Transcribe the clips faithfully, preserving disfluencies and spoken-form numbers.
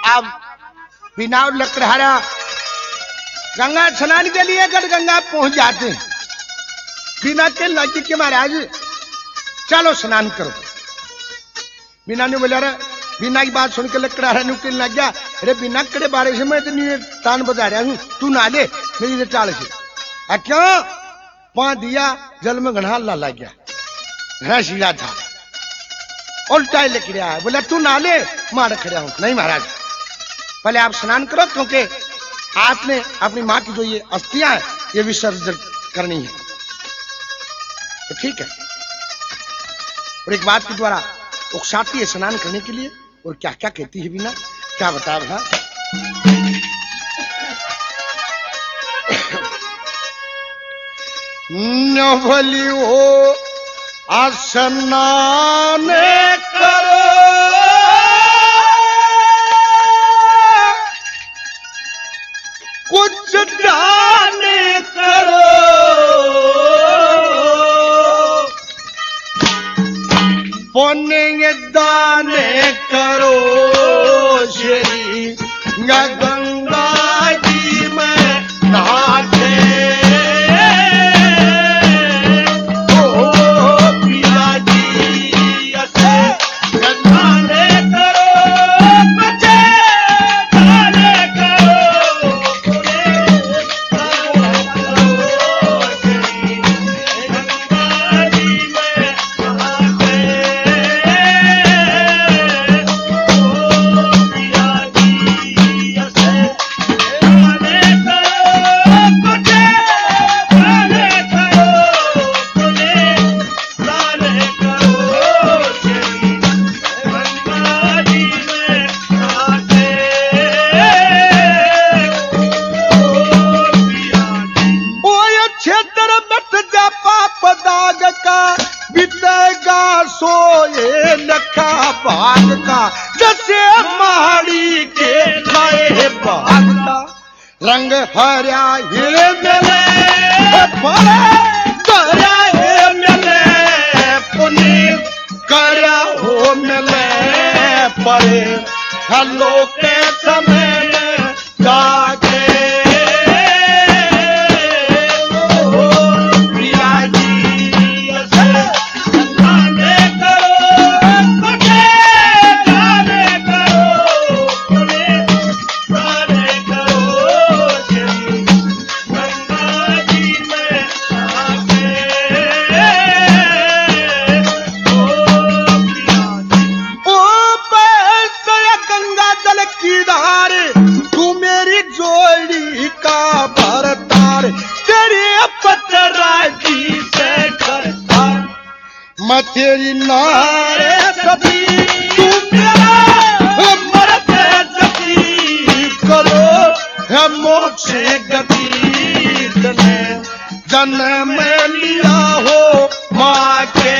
अब बिना लकड़हारा गंगा स्नान के लिए अगर गंगा पहुंच जाते हैं, बिना के लगी के महाराज चलो स्नान करो। बिना ने बोला रे, बिना की बात सुन के लकड़हारा निकलने लग गया। अरे बिना कड़े बारे से मैं तो तान बता रहा हूँ, तू ना ले मेरी चाल से। आ क्यों पा दिया जल में घना ला लग गया, घना सीधा था, उल्टा लेके आया। बोला तू ना ले, मार खड़ा हूं। नहीं महाराज, पहले आप स्नान करो, क्योंकि आपने अपनी माँ की जो ये अस्थियां है ये विसर्जन करनी है। तो ठीक है। और एक बात के द्वारा उकसाती है स्नान करने के लिए। और क्या क्या कहती है बिना, क्या बता रहा। नवली हो स्नान करो, कुछ दान करो, पुण्य दान करो, श्री गंगा जी में नहाते भाग का, जैसे महाड़ी के लाए भाग का। रंग हरा ये मिले हरा ये मिले, पुनीत करा हो मिले परे, हलो के समय में जाके तेरी नारे सती, तू मेरा मरते जती करो है मोक्ष गति। जन्म में लिया हो माँ के,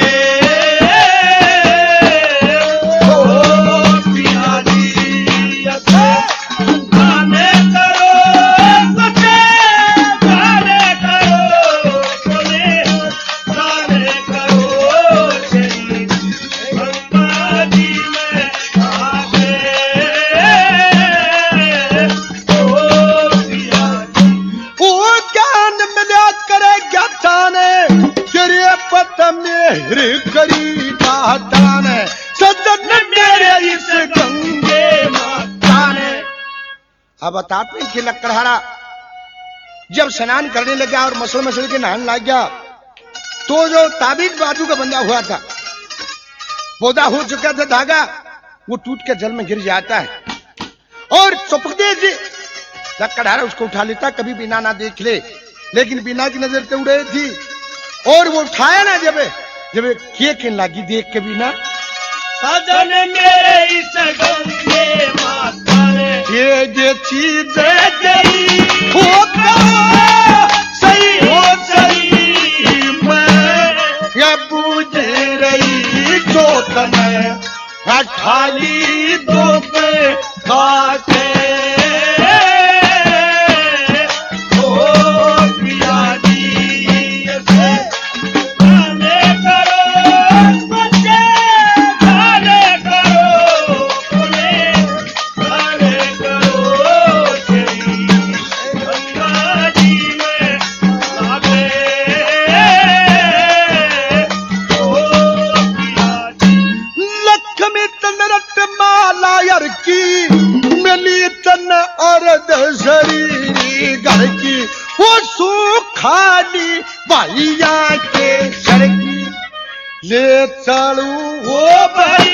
करी दान सदन मेरे इस गंगे माता ने। अब बताते कि लकड़हारा जब स्नान करने लगा और मसल मसल के नहाने लग गया, तो जो ताबीज बाजू का बंधा हुआ था, पौधा हो चुका था धागा, वो टूट के जल में गिर जाता है। और चौपकदे जी लकड़हारा उसको उठा लेता, कभी बिना ना देख ले, लेकिन बिना की नजर तो उड़े थी। और वो उठाया ना जब जब के के लागी देख के बिना, सजन मेरे इस गंगे माता ने ये ये चीज गई होगा सही हो सही, मैं ये बूझ रही चोतन अठाली दो पे खाते। तन अर्ध शरीर घर की वो सुखानी भैया के सर की ले चलू ओ भाई